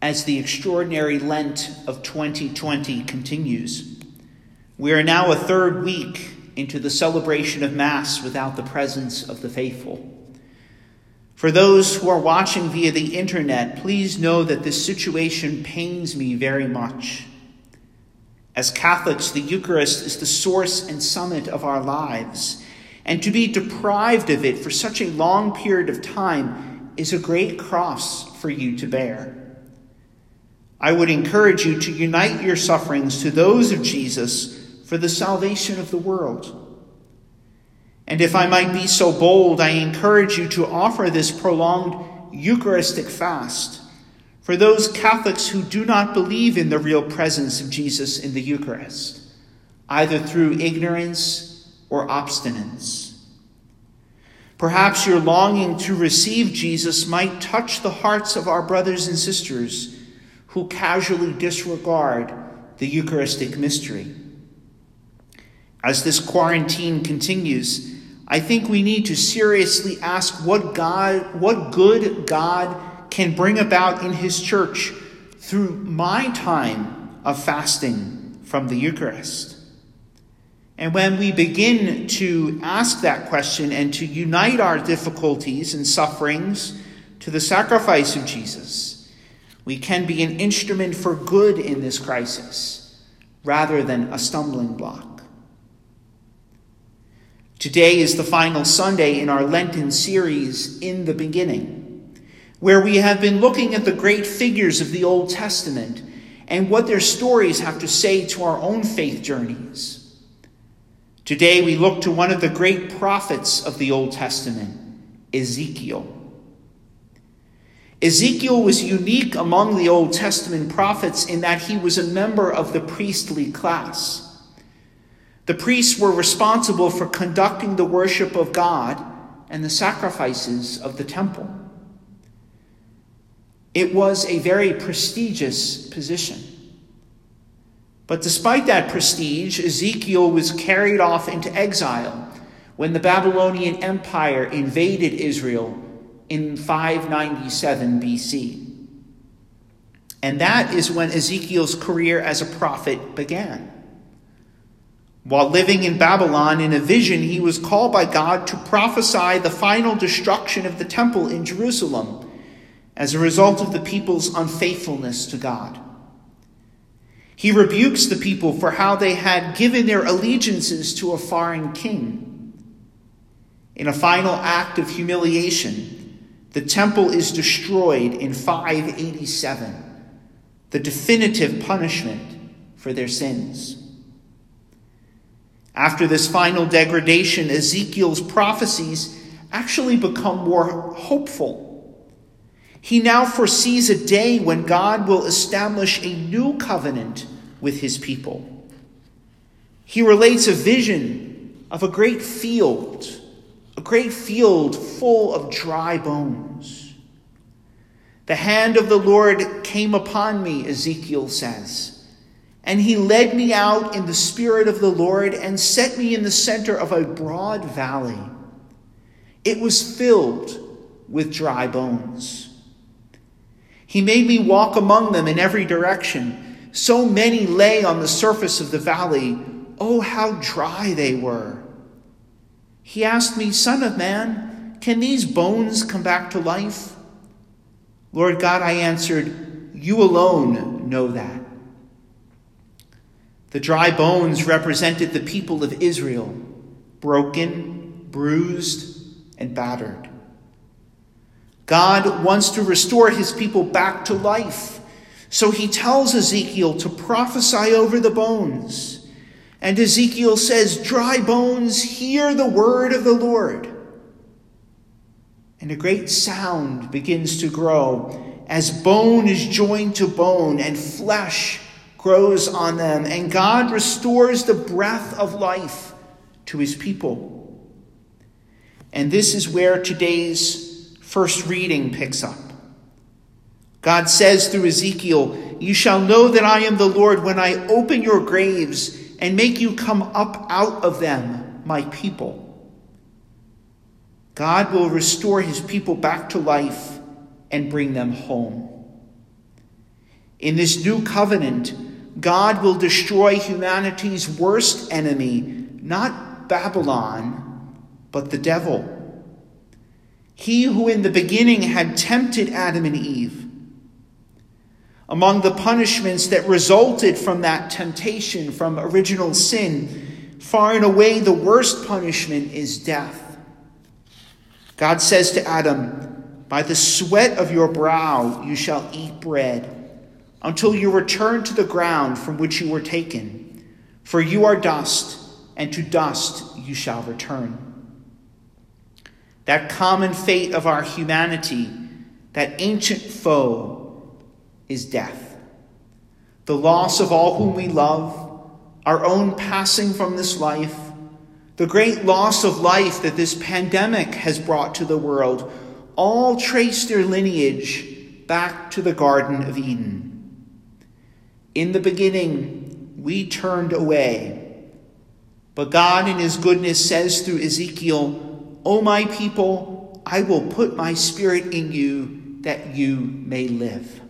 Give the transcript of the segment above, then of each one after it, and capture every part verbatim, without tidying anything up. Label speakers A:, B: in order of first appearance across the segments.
A: as the extraordinary Lent of twenty twenty continues. We are now a third week into the celebration of Mass without the presence of the faithful. For those who are watching via the internet, please know that this situation pains me very much. As Catholics, the Eucharist is the source and summit of our lives, and to be deprived of it for such a long period of time is a great cross for you to bear. I would encourage you to unite your sufferings to those of Jesus for the salvation of the world. And if I might be so bold, I encourage you to offer this prolonged Eucharistic fast for those Catholics who do not believe in the real presence of Jesus in the Eucharist, either through ignorance or obstinance. Perhaps your longing to receive Jesus might touch the hearts of our brothers and sisters who casually disregard the Eucharistic mystery. As this quarantine continues, I think we need to seriously ask what God, what good God can bring about in his church through my time of fasting from the Eucharist. And when we begin to ask that question and to unite our difficulties and sufferings to the sacrifice of Jesus, we can be an instrument for good in this crisis rather than a stumbling block. Today is the final Sunday in our Lenten series, In the Beginning, where we have been looking at the great figures of the Old Testament and what their stories have to say to our own faith journeys. Today we look to one of the great prophets of the Old Testament, Ezekiel. Ezekiel was unique among the Old Testament prophets in that he was a member of the priestly class. The priests were responsible for conducting the worship of God and the sacrifices of the temple. It was a very prestigious position. But despite that prestige, Ezekiel was carried off into exile when the Babylonian Empire invaded Israel in five ninety-seven B C. And that is when Ezekiel's career as a prophet began. While living in Babylon, in a vision, he was called by God to prophesy the final destruction of the temple in Jerusalem as a result of the people's unfaithfulness to God. He rebukes the people for how they had given their allegiances to a foreign king. In a final act of humiliation, the temple is destroyed in five eighty-seven, the definitive punishment for their sins. After this final degradation, Ezekiel's prophecies actually become more hopeful. He now foresees a day when God will establish a new covenant with his people. He relates a vision of a great field, a great field full of dry bones. The hand of the Lord came upon me, Ezekiel says, and he led me out in the spirit of the Lord and set me in the center of a broad valley. It was filled with dry bones. He made me walk among them in every direction. So many lay on the surface of the valley. Oh, how dry they were. He asked me, Son of man, can these bones come back to life? Lord God, I answered, you alone know that. The dry bones represented the people of Israel, broken, bruised, and battered. God wants to restore his people back to life. So he tells Ezekiel to prophesy over the bones. And Ezekiel says, dry bones, hear the word of the Lord. And a great sound begins to grow as bone is joined to bone and flesh grows on them, and God restores the breath of life to his people. And this is where today's first reading picks up. God says through Ezekiel, you shall know that I am the Lord when I open your graves and make you come up out of them, my people. God will restore his people back to life and bring them home. In this new covenant, God will destroy humanity's worst enemy, not Babylon, but the devil. He who in the beginning had tempted Adam and Eve. Among the punishments that resulted from that temptation, from original sin, far and away the worst punishment is death. God says to Adam, "By the sweat of your brow you shall eat bread, until you return to the ground from which you were taken. For you are dust, and to dust you shall return." That common fate of our humanity, that ancient foe, is death. The loss of all whom we love, our own passing from this life, the great loss of life that this pandemic has brought to the world, all trace their lineage back to the Garden of Eden. In the beginning, we turned away, but God in his goodness says through Ezekiel, "O my people, I will put my spirit in you that you may live."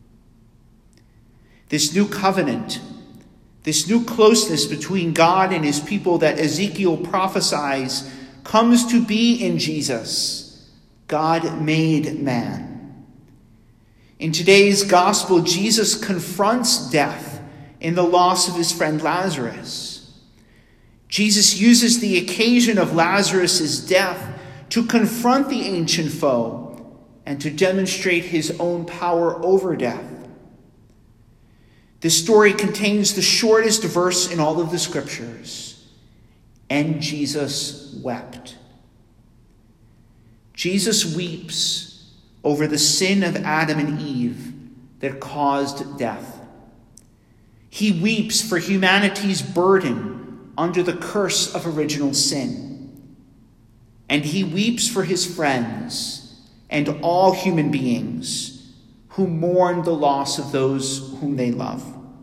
A: This new covenant, this new closeness between God and his people that Ezekiel prophesies comes to be in Jesus, God made man. In today's gospel, Jesus confronts death in the loss of his friend Lazarus. Jesus uses the occasion of Lazarus' death to confront the ancient foe and to demonstrate his own power over death. This story contains the shortest verse in all of the scriptures. And Jesus wept. Jesus weeps over the sin of Adam and Eve that caused death. He weeps for humanity's burden under the curse of original sin. And he weeps for his friends and all human beings who mourn the loss of those whom they love.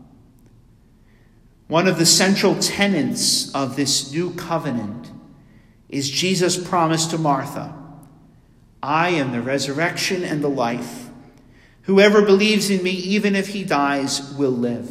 A: One of the central tenets of this new covenant is Jesus' promise to Martha, "I am the resurrection and the life. Whoever believes in me, even if he dies, will live."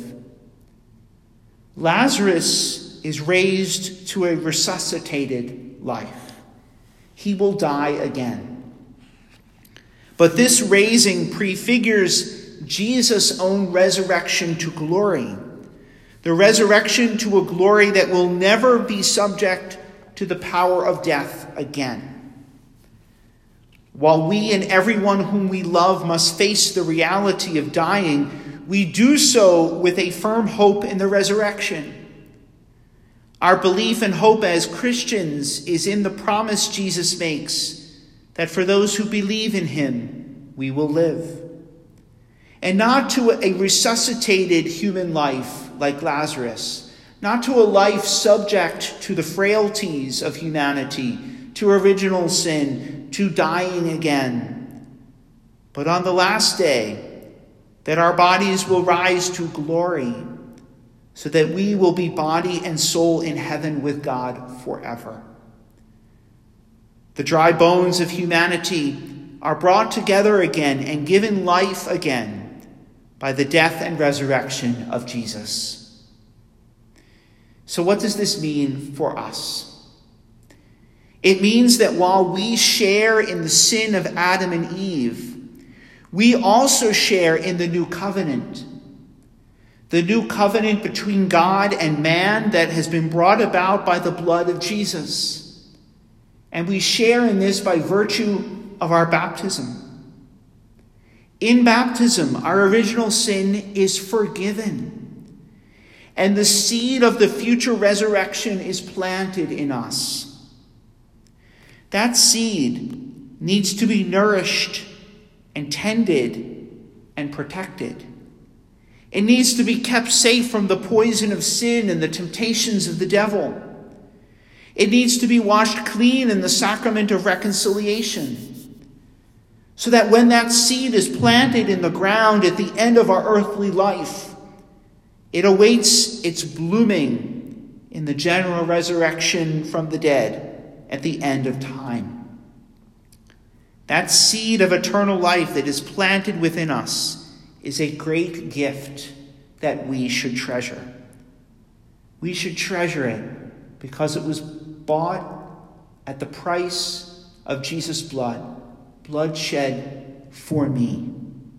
A: Lazarus is raised to a resuscitated life. He will die again. But this raising prefigures Jesus' own resurrection to glory, the resurrection to a glory that will never be subject to the power of death again. While we and everyone whom we love must face the reality of dying, we do so with a firm hope in the resurrection. Our belief and hope as Christians is in the promise Jesus makes that for those who believe in him, we will live. And not to a resuscitated human life like Lazarus, not to a life subject to the frailties of humanity, to original sin, to dying again, but on the last day, that our bodies will rise to glory, so that we will be body and soul in heaven with God forever. The dry bones of humanity are brought together again and given life again by the death and resurrection of Jesus. So what does this mean for us? It means that while we share in the sin of Adam and Eve, we also share in the new covenant. The new covenant between God and man that has been brought about by the blood of Jesus. And we share in this by virtue of our baptism. In baptism, our original sin is forgiven. And the seed of the future resurrection is planted in us. That seed needs to be nourished and tended and protected. It needs to be kept safe from the poison of sin and the temptations of the devil. It needs to be washed clean in the sacrament of reconciliation, so that when that seed is planted in the ground at the end of our earthly life, it awaits its blooming in the general resurrection from the dead at the end of time. That seed of eternal life that is planted within us is a great gift that we should treasure. We should treasure it because it was bought at the price of Jesus' blood, blood shed for me.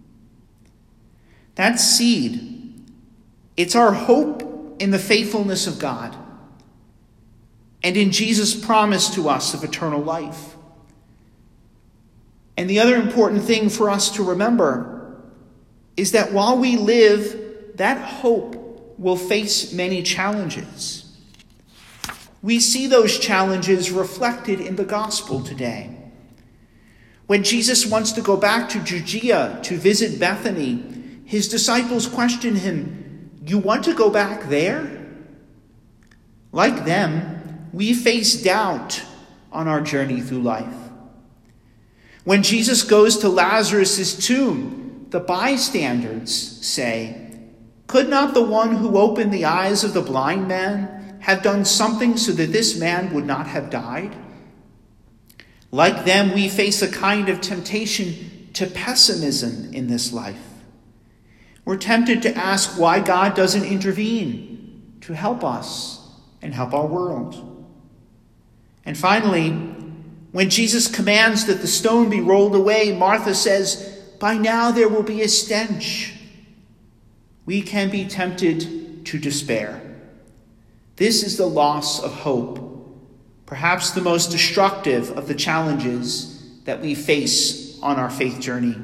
A: That seed, it's our hope in the faithfulness of God and in Jesus' promise to us of eternal life. And the other important thing for us to remember is that while we live, that hope will face many challenges. We see those challenges reflected in the gospel today. When Jesus wants to go back to Judea to visit Bethany, his disciples question him, "You want to go back there?" Like them, we face doubt on our journey through life. When Jesus goes to Lazarus' tomb, the bystanders say, "Could not the one who opened the eyes of the blind man have done something so that this man would not have died?" Like them, we face a kind of temptation to pessimism in this life. We're tempted to ask why God doesn't intervene to help us and help our world. And finally, when Jesus commands that the stone be rolled away, Martha says, "By now there will be a stench." We can be tempted to despair. This is the loss of hope, perhaps the most destructive of the challenges that we face on our faith journey.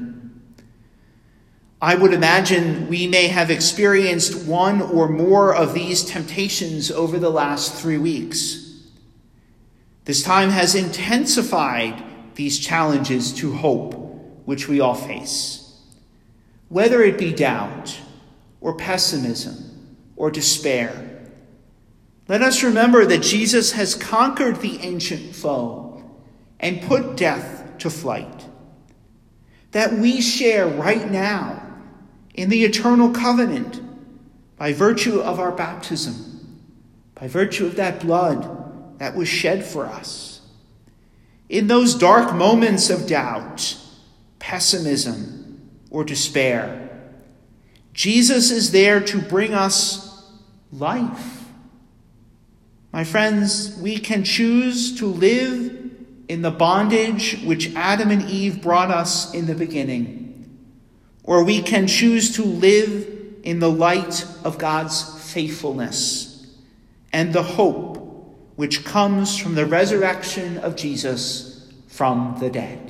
A: I would imagine we may have experienced one or more of these temptations over the last three weeks. This time has intensified these challenges to hope, which we all face. Whether it be doubt, or pessimism, or despair, let us remember that Jesus has conquered the ancient foe and put death to flight. That we share right now in the eternal covenant by virtue of our baptism, by virtue of that blood that was shed for us. In those dark moments of doubt, pessimism, or despair, Jesus is there to bring us life. My friends, we can choose to live in the bondage which Adam and Eve brought us in the beginning, or we can choose to live in the light of God's faithfulness and the hope which comes from the resurrection of Jesus from the dead.